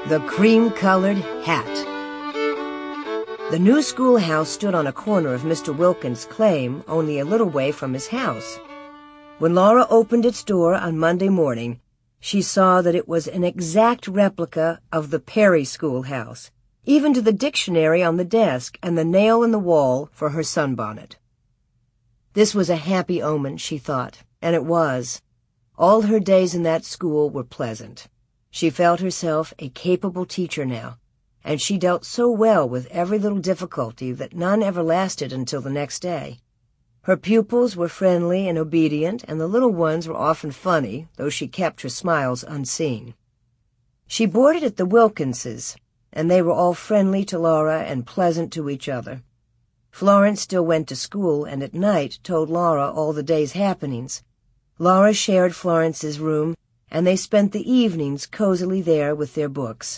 The Cream-Colored Hat. The new schoolhouse stood on a corner of Mr. Wilkins' claim, only a little way from his house. When Laura opened its door on Monday morning, she saw that it was an exact replica of the Perry schoolhouse, even to the dictionary on the desk and the nail in the wall for her sunbonnet. This was a happy omen, she thought, and it was. All her days in that school were pleasant. She felt herself a capable teacher now, and she dealt so well with every little difficulty that none ever lasted until the next day. Her pupils were friendly and obedient, and the little ones were often funny, though she kept her smiles unseen. She boarded at the Wilkinses, and they were all friendly to Laura and pleasant to each other. Florence still went to school, and at night told Laura all the day's happenings. Laura shared Florence's room, and they spent the evenings cozily there with their books.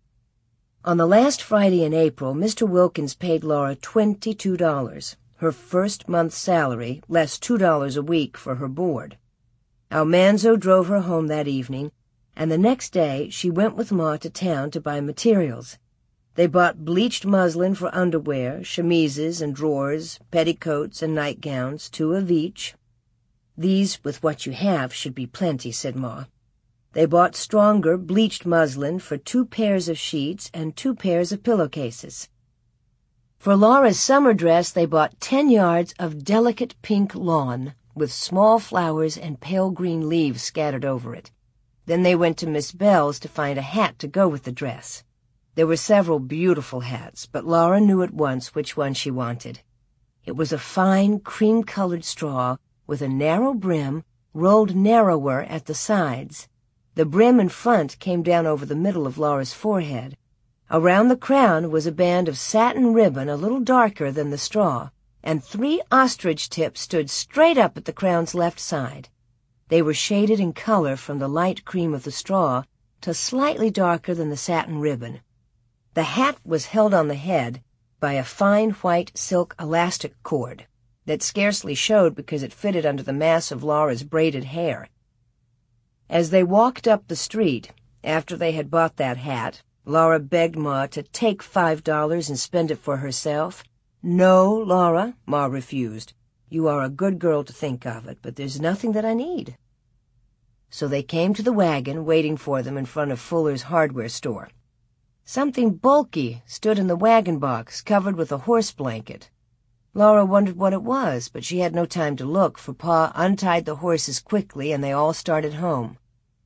On the last Friday in April, Mr. Wilkins paid Laura $22, her first month's salary, less $2 a week for her board. Almanzo drove her home that evening, and the next day she went with Ma to town to buy materials. They bought bleached muslin for underwear, chemises and drawers, petticoats and nightgowns, 2 of each. "These, with what you have, should be plenty," said Ma. They bought stronger bleached muslin for 2 pairs of sheets and 2 pairs of pillowcases. For Laura's summer dress, they bought 10 yards of delicate pink lawn, with small flowers and pale green leaves scattered over it. Then they went to Miss Bell's to find a hat to go with the dress. There were several beautiful hats, but Laura knew at once which one she wanted. It was a fine cream-colored straw with a narrow brim, rolled narrower at the sides. The brim in front came down over the middle of Laura's forehead. Around the crown was a band of satin ribbon a little darker than the straw, and 3 ostrich tips stood straight up at the crown's left side. They were shaded in color from the light cream of the straw to slightly darker than the satin ribbon. The hat was held on the head by a fine white silk elastic cord that scarcely showed because it fitted under the mass of Laura's braided hair. As they walked up the street, after they had bought that hat, Laura begged Ma to take $5 and spend it for herself. "No, Laura," Ma refused. "You are a good girl to think of it, but there's nothing that I need." So they came to the wagon waiting for them in front of Fuller's hardware store. Something bulky stood in the wagon box, covered with a horse blanket. Laura wondered what it was, but she had no time to look, for Pa untied the horses quickly, and they all started home.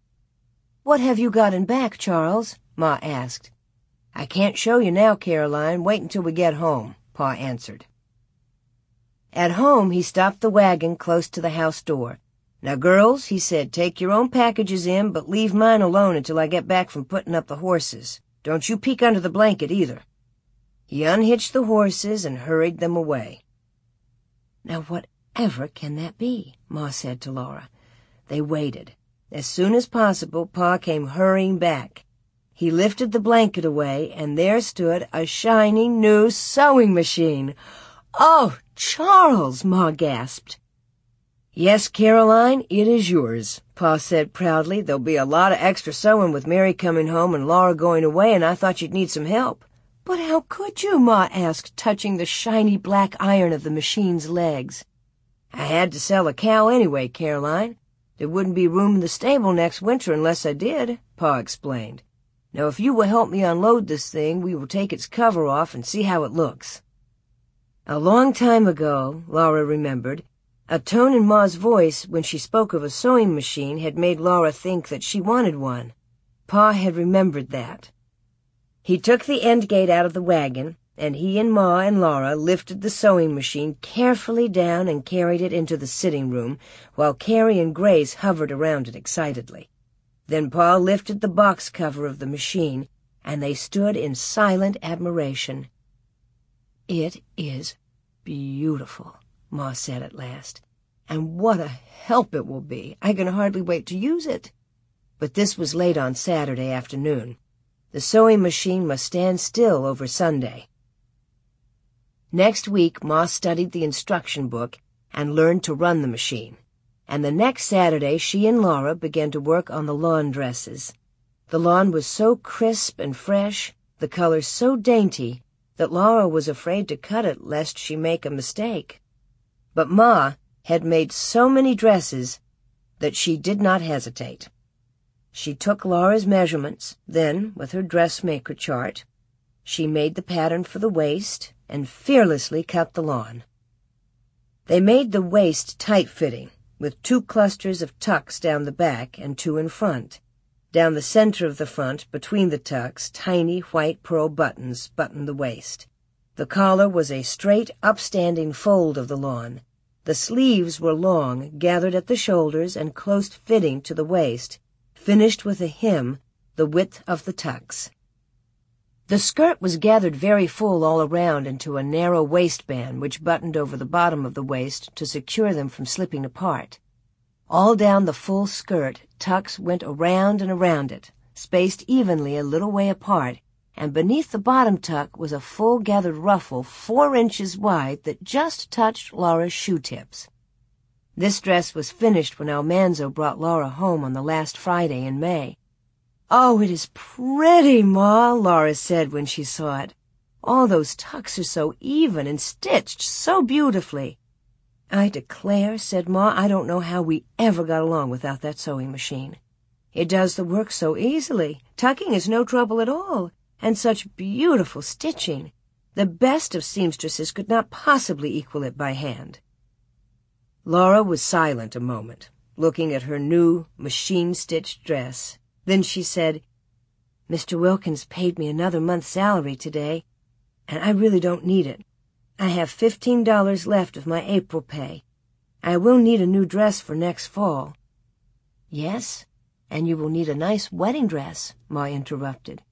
"What have you got in back, Charles?" Ma asked. "I can't show you now, Caroline. Wait until we get home," Pa answered. At home, he stopped the wagon close to the house door. "Now, girls," he said, "take your own packages in, but leave mine alone until I get back from putting up the horses. Don't you peek under the blanket, either." He unhitched the horses and hurried them away. "Now, whatever can that be?" Ma said to Laura. They waited. As soon as possible, Pa came hurrying back. He lifted the blanket away, and there stood a shiny new sewing machine. "Oh, Charles!" Ma gasped. "Yes, Caroline, it is yours," Pa said proudly. "There'll be a lot of extra sewing with Mary coming home and Laura going away, and I thought you'd need some help." "But how could you?" Ma asked, touching the shiny black iron of the machine's legs. "I had to sell a cow anyway, Caroline. There wouldn't be room in the stable next winter unless I did," Pa explained. "Now, if you will help me unload this thing, we will take its cover off and see how it looks." A long time ago, Laura remembered, a tone in Ma's voice when she spoke of a sewing machine had made Laura think that she wanted one. Pa had remembered that. He took the end gate out of the wagon, and he and Ma and Laura lifted the sewing machine carefully down and carried it into the sitting room, while Carrie and Grace hovered around it excitedly. Then Pa lifted the box cover of the machine, and they stood in silent admiration. "It is beautiful," Ma said at last. "And what a help it will be. I can hardly wait to use it." But this was late on Saturday afternoon. The sewing machine must stand still over Sunday. Next week, Ma studied the instruction book and learned to run the machine. And the next Saturday, she and Laura began to work on the lawn dresses. The lawn was so crisp and fresh, the color so dainty, that Laura was afraid to cut it lest she make a mistake. But Ma had made so many dresses that she did not hesitate. She took Laura's measurements, then, with her dressmaker chart, she made the pattern for the waist and fearlessly cut the lawn. They made the waist tight-fitting, with 2 clusters of tucks down the back and 2 in front. Down the center of the front, between the tucks, tiny white pearl buttons buttoned the waist. The collar was a straight, upstanding fold of the lawn. The sleeves were long, gathered at the shoulders and close-fitting to the waist, finished with a hem the width of the tucks. The skirt was gathered very full all around into a narrow waistband which buttoned over the bottom of the waist to secure them from slipping apart. All down the full skirt, tucks went around and around it, spaced evenly a little way apart, and beneath the bottom tuck was a full gathered ruffle 4 inches wide that just touched Laura's shoe tips. This dress was finished when Almanzo brought Laura home on the last Friday in May. "Oh, it is pretty, Ma," Laura said when she saw it. "All those tucks are so even and stitched so beautifully." "I declare," said Ma, "I don't know how we ever got along without that sewing machine. It does the work so easily. Tucking is no trouble at all, and such beautiful stitching. The best of seamstresses could not possibly equal it by hand." Laura was silent a moment, looking at her new machine-stitched dress. Then she said, "Mr. Wilkins paid me another month's salary today, and I really don't need it. I have $15 left of my April pay. I will need a new dress for next fall." "Yes, and you will need a nice wedding dress," Ma interrupted.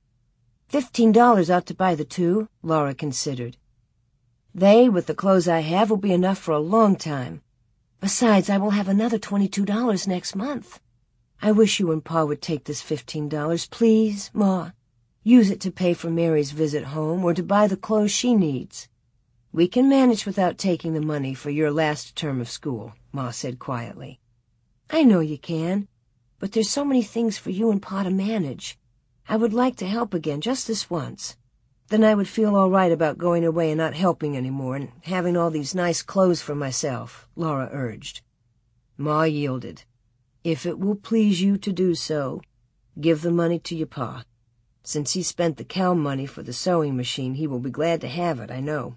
$15 ought to buy the 2, Laura considered. "They, with the clothes I have, will be enough for a long time. Besides, I will have another $22 next month. I wish you and Pa would take this $15, please, Ma. Use it to pay for Mary's visit home or to buy the clothes she needs." "We can manage without taking the money for your last term of school," Ma said quietly. "I know you can, but there's so many things for you and Pa to manage. I would like to help again just this once. Then I would feel all right about going away and not helping any more and having all these nice clothes for myself," Laura urged. Ma yielded. "If it will please you to do so, give the money to your Pa. Since he spent the cow money for the sewing machine, he will be glad to have it, I know."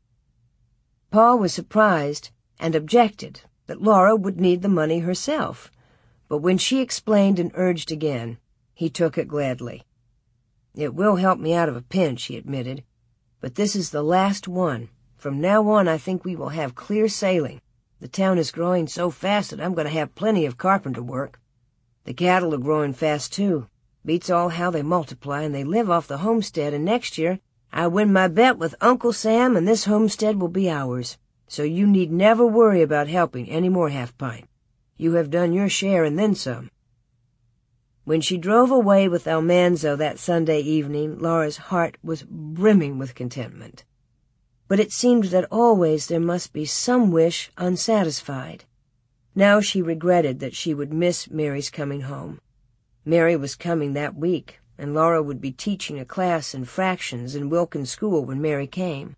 Pa was surprised and objected that Laura would need the money herself, but when she explained and urged again, he took it gladly. "It will help me out of a pinch," he admitted, "but this is the last one. From now on I think we will have clear sailing. The town is growing so fast that I'm going to have plenty of carpenter work. The cattle are growing fast, too. Beats all how they multiply, and they live off the homestead, and next year I win my bet with Uncle Sam, and this homestead will be ours. So you need never worry about helping any more, Half-Pint. You have done your share and then some." When she drove away with Almanzo that Sunday evening, Laura's heart was brimming with contentment. But it seemed that always there must be some wish unsatisfied. Now she regretted that she would miss Mary's coming home. Mary was coming that week, and Laura would be teaching a class in fractions in Wilkins School when Mary came.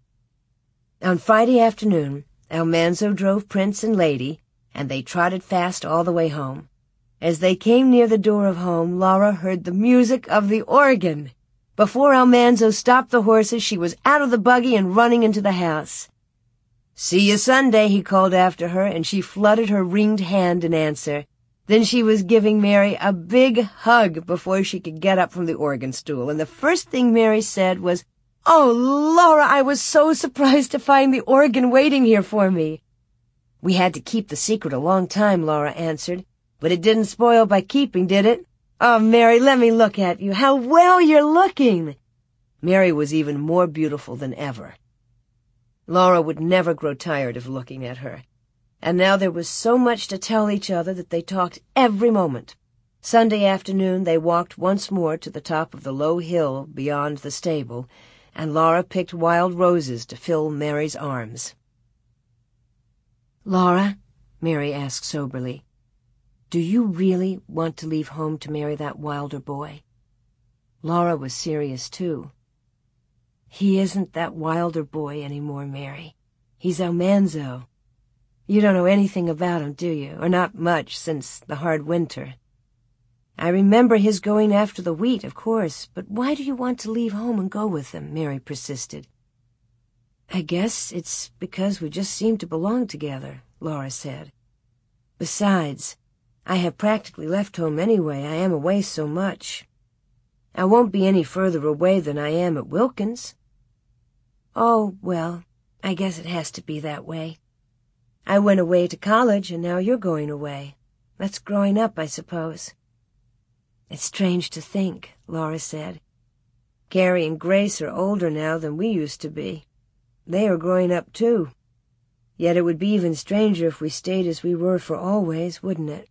On Friday afternoon, Almanzo drove Prince and Lady, and they trotted fast all the way home. As they came near the door of home, Laura heard the music of the organ. Before Almanzo stopped the horses, she was out of the buggy and running into the house. "See you Sunday," he called after her, and she fluttered her ringed hand in answer. Then she was giving Mary a big hug before she could get up from the organ stool, and the first thing Mary said was, "Oh, Laura, I was so surprised to find the organ waiting here for me." "We had to keep the secret a long time," Laura answered, "but it didn't spoil by keeping, did it? Oh, Mary, let me look at you. How well you're looking!" Mary was even more beautiful than ever. Laura would never grow tired of looking at her. And now there was so much to tell each other that they talked every moment. Sunday afternoon they walked once more to the top of the low hill beyond the stable, and Laura picked wild roses to fill Mary's arms. "Laura," Mary asked soberly, "Do you really want to leave home to marry that Wilder boy?" Laura was serious, too. "He isn't that Wilder boy anymore, Mary. He's Almanzo. You don't know anything about him, do you? Or not much, since the hard winter. I remember his going after the wheat, of course, but why do you want to leave home and go with him?" Mary persisted. "I guess it's because we just seem to belong together," Laura said. "Besides, I have practically left home anyway. I am away so much. I won't be any further away than I am at Wilkins." "Oh, well, I guess it has to be that way. I went away to college, and now you're going away. That's growing up, I suppose." "It's strange to think," Laura said. "Carrie and Grace are older now than we used to be. They are growing up, too. Yet it would be even stranger if we stayed as we were for always, wouldn't it?"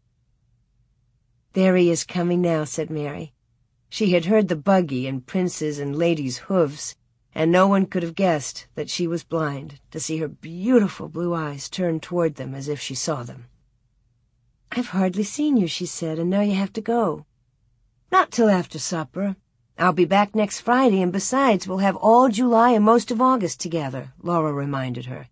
"There he is coming now," said Mary. She had heard the buggy and Prince's and Lady's hoofs, and no one could have guessed that she was blind to see her beautiful blue eyes turn toward them as if she saw them. "I've hardly seen you," she said, "and now you have to go." "Not till after supper. I'll be back next Friday, and besides, we'll have all July and most of August together," Laura reminded her.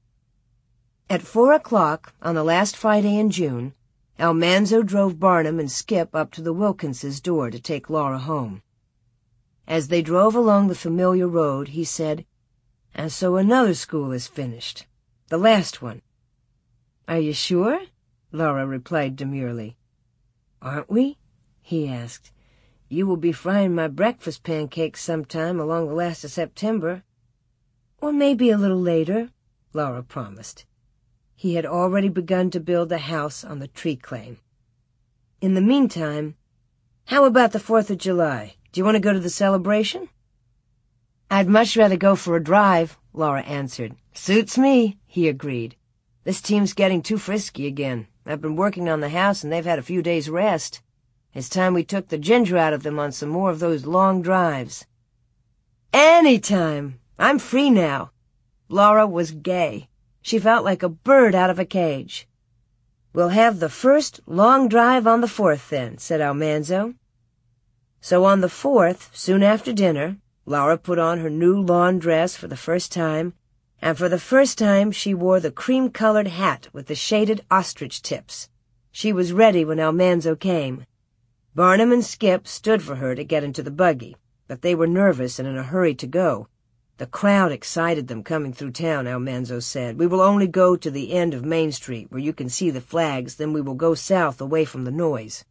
At 4 o'clock on the last Friday in June, Almanzo drove Barnum and Skip up to the Wilkinses' door to take Laura home. As they drove along the familiar road, he said, "And so another school is finished. The last one." "Are you sure?" Laura replied demurely. "Aren't we?" he asked. "You will be frying my breakfast pancakes sometime along the last of September." "Or maybe a little later," Laura promised. He had already begun to build the house on the tree claim. "In the meantime, how about the 4th of July? Do you want to go to the celebration?" "I'd much rather go for a drive," Laura answered. "Suits me," he agreed. "This team's getting too frisky again. I've been working on the house, and they've had a few days' rest. It's time we took the ginger out of them on some more of those long drives." "Any time. I'm free now." Laura was gay. She felt like a bird out of a cage. "We'll have the first long drive on the 4th, then," said Almanzo. So on the 4th, soon after dinner, Laura put on her new lawn dress for the first time, and for the first time she wore the cream-colored hat with the shaded ostrich tips. She was ready when Almanzo came. Barnum and Skip stood for her to get into the buggy, but they were nervous and in a hurry to go. "The crowd excited them coming through town," Almanzo said. "We will only go to the end of Main Street, where you can see the flags, then we will go south away from the noise."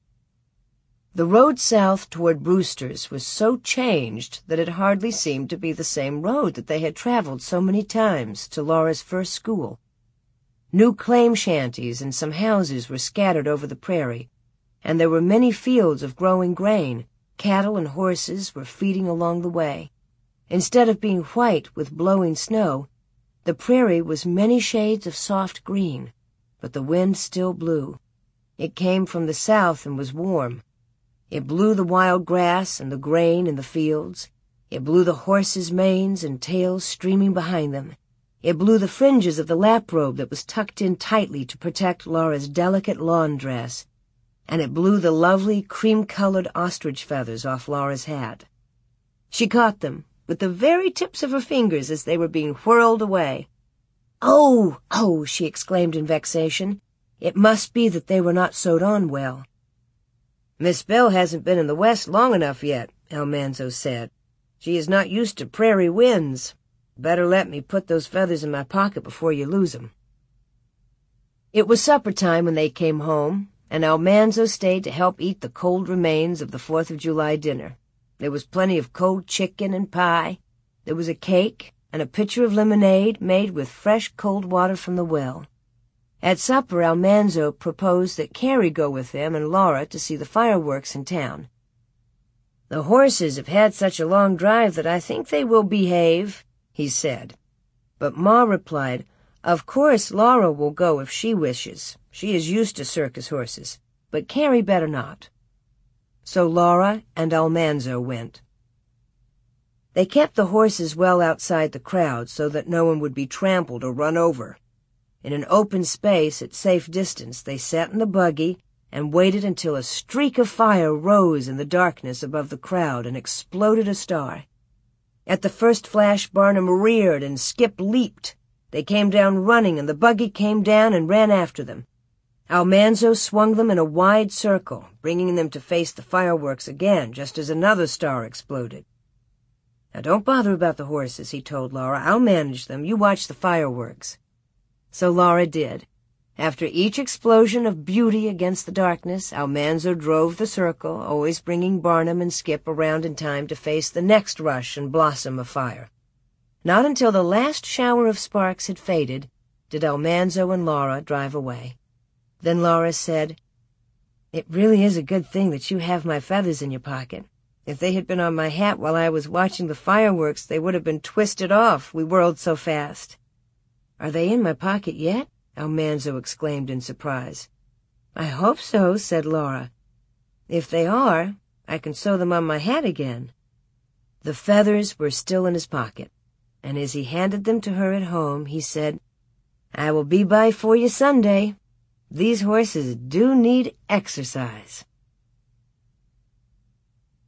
The road south toward Brewster's was so changed that it hardly seemed to be the same road that they had traveled so many times to Laura's first school. New claim shanties and some houses were scattered over the prairie, and there were many fields of growing grain. Cattle and horses were feeding along the way. Instead of being white with blowing snow, the prairie was many shades of soft green, but the wind still blew. It came from the south and was warm. It blew the wild grass and the grain in the fields. It blew the horses' manes and tails streaming behind them. It blew the fringes of the lap-robe that was tucked in tightly to protect Laura's delicate lawn dress, and it blew the lovely cream-colored ostrich feathers off Laura's hat. She caught them with the very tips of her fingers as they were being whirled away. "Oh, oh!" she exclaimed in vexation. It must be that they were not sewed on well. "Miss Bell hasn't been in the West long enough yet," Almanzo said. "She is not used to prairie winds. Better let me put those feathers in my pocket before you lose 'em." It was supper time when they came home, and Almanzo stayed to help eat the cold remains of the 4th of July dinner. There was plenty of cold chicken and pie. There was a cake and a pitcher of lemonade made with fresh cold water from the well. At supper, Almanzo proposed that Carrie go with them and Laura to see the fireworks in town. "The horses have had such a long drive that I think they will behave," he said. But Ma replied, "Of course Laura will go if she wishes. She is used to circus horses, but Carrie better not." So Laura and Almanzo went. They kept the horses well outside the crowd so that no one would be trampled or run over. In an open space at safe distance, they sat in the buggy and waited until a streak of fire rose in the darkness above the crowd and exploded a star. At the first flash, Barnum reared and Skip leaped. They came down running, and the buggy came down and ran after them. Almanzo swung them in a wide circle, bringing them to face the fireworks again, just as another star exploded. "Now don't bother about the horses," he told Laura. "I'll manage them. You watch the fireworks." So Laura did. After each explosion of beauty against the darkness, Almanzo drove the circle, always bringing Barnum and Skip around in time to face the next rush and blossom of fire. Not until the last shower of sparks had faded did Almanzo and Laura drive away. Then Laura said, "It really is a good thing that you have my feathers in your pocket. If they had been on my hat while I was watching the fireworks, they would have been twisted off. We whirled so fast." "Are they in my pocket yet?" Almanzo exclaimed in surprise. "I hope so," said Laura. "If they are, I can sew them on my hat again." The feathers were still in his pocket, and as he handed them to her at home, he said, "I will be by for you Sunday. These horses do need exercise."